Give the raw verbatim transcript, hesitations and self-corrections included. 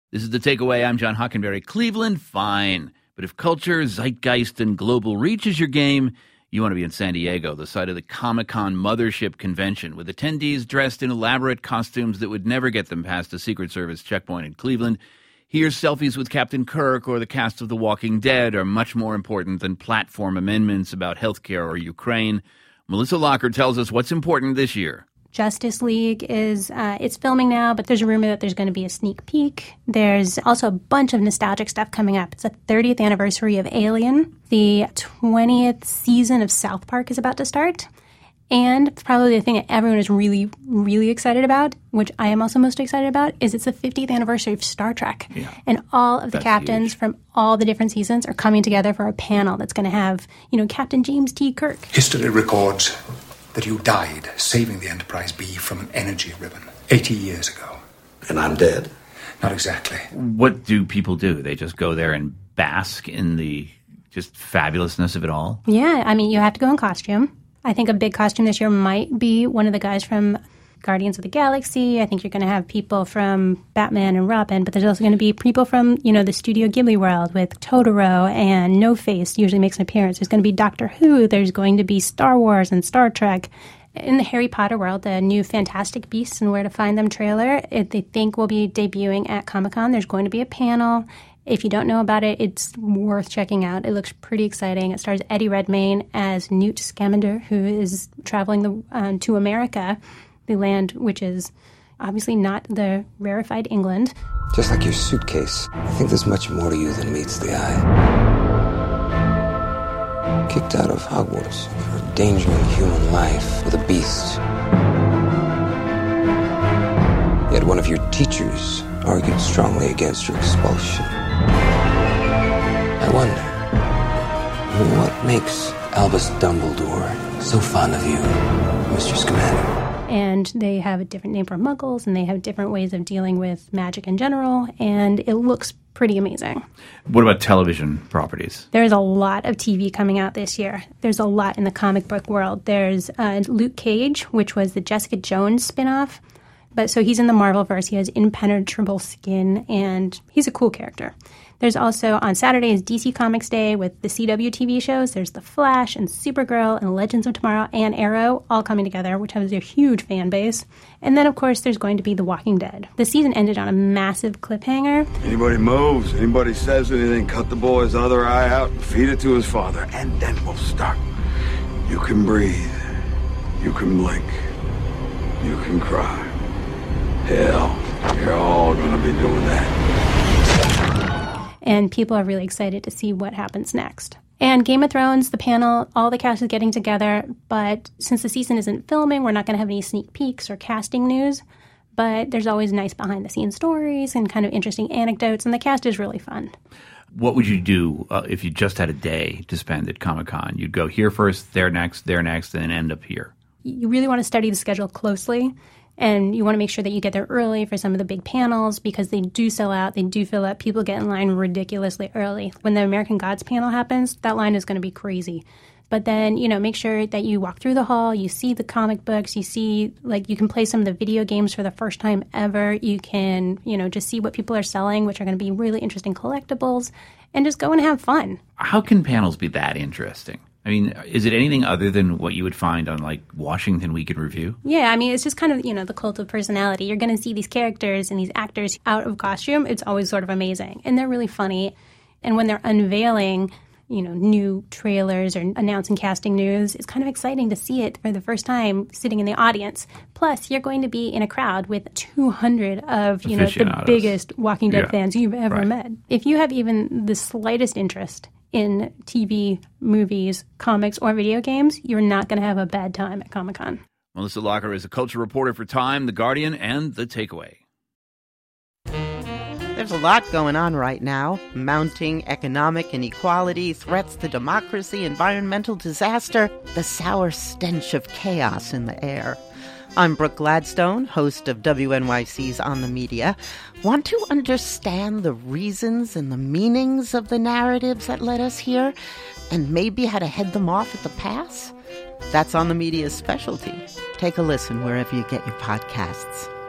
This is The Takeaway. I'm John Hockenberry. Cleveland, fine. But if culture, zeitgeist, and global reach is your game, you want to be in San Diego, the site of the Comic-Con Mothership Convention, with attendees dressed in elaborate costumes that would never get them past a Secret Service checkpoint in Cleveland. Here, selfies with Captain Kirk or the cast of The Walking Dead are much more important than platform amendments about healthcare or Ukraine. Melissa Locker tells us what's important this year. Justice League is, uh, it's filming now, but there's a rumor that there's going to be a sneak peek. There's also a bunch of nostalgic stuff coming up. It's the thirtieth anniversary of Alien. The twentieth season of South Park is about to start. And probably the thing that everyone is really, really excited about, which I am also most excited about, is it's the fiftieth anniversary of Star Trek. Yeah. And all of the that's captains huge. From all the different seasons are coming together for a panel that's going to have, you know, Captain James T. Kirk. History records that you died saving the Enterprise B from an energy ribbon eighty years ago. And I'm dead? Not exactly. What do people do? They just go there and bask in the just fabulousness of it all? Yeah, I mean, you have to go in costume. I think a big costume this year might be one of the guys from Guardians of the Galaxy. I think you're going to have people from Batman and Robin, but there's also going to be people from, you know, the Studio Ghibli world with Totoro, and No Face usually makes an appearance. There's going to be Doctor Who. There's going to be Star Wars and Star Trek. In the Harry Potter world, the new Fantastic Beasts and Where to Find Them trailer, it, they think will be debuting at Comic-Con. There's going to be a panel. If you don't know about it, it's worth checking out. It looks pretty exciting. It stars Eddie Redmayne as Newt Scamander, who is traveling the, um, to America, the land which is obviously not the rarefied England. Just like your suitcase, I think there's much more to you than meets the eye. Kicked out of Hogwarts for endangering human life with a beast. Yet one of your teachers argued strongly against your expulsion. I wonder, what makes Albus Dumbledore so fond of you, Mister Scamander? And they have a different name for muggles, and they have different ways of dealing with magic in general, and it looks pretty amazing. What about television properties? There's a lot of T V coming out this year. There's a lot in the comic book world. There's uh, Luke Cage, which was the Jessica Jones spinoff. But so he's in the Marvelverse. He has impenetrable skin, and he's a cool character. There's also, on Saturday is D C Comics Day with the C W T V shows. There's The Flash and Supergirl and Legends of Tomorrow and Arrow all coming together, which has a huge fan base. And then, of course, there's going to be The Walking Dead. The season ended on a massive cliffhanger. Anybody moves, anybody says anything, cut the boy's other eye out and feed it to his father, and then we'll start. You can breathe. You can blink. You can cry. Hell, you're all going to be doing that. And people are really excited to see what happens next. And Game of Thrones, the panel, all the cast is getting together, but since the season isn't filming, we're not going to have any sneak peeks or casting news, but there's always nice behind-the-scenes stories and kind of interesting anecdotes, and the cast is really fun. What would you do uh, if you just had a day to spend at Comic-Con? You'd go here first, there next, there next, and then end up here. You really want to study the schedule closely. And you want to make sure that you get there early for some of the big panels because they do sell out. They do fill up. People get in line ridiculously early. When the American Gods panel happens, that line is going to be crazy. But then, you know, make sure that you walk through the hall, you see the comic books, you see, like, you can play some of the video games for the first time ever. You can, you know, just see what people are selling, which are going to be really interesting collectibles, and just go and have fun. How can panels be that interesting? I mean, is it anything other than what you would find on, like, Washington Week in Review? Yeah, I mean, it's just kind of, you know, the cult of personality. You're going to see these characters and these actors out of costume. It's always sort of amazing. And they're really funny. And when they're unveiling, you know, new trailers or announcing casting news, it's kind of exciting to see it for the first time sitting in the audience. Plus, you're going to be in a crowd with two hundred of, you know, the biggest Walking Dead yeah. fans you've ever right. met. If you have even the slightest interest in T V, movies, comics, or video games, you're not going to have a bad time at Comic-Con. Melissa Locker is a culture reporter for Time, The Guardian, and The Takeaway. There's a lot going on right now. Mounting economic inequality, threats to democracy, environmental disaster, the sour stench of chaos in the air. I'm Brooke Gladstone, host of W N Y C's On the Media. Want to understand the reasons and the meanings of the narratives that led us here, and maybe how to head them off at the pass? That's On the Media's specialty. Take a listen wherever you get your podcasts.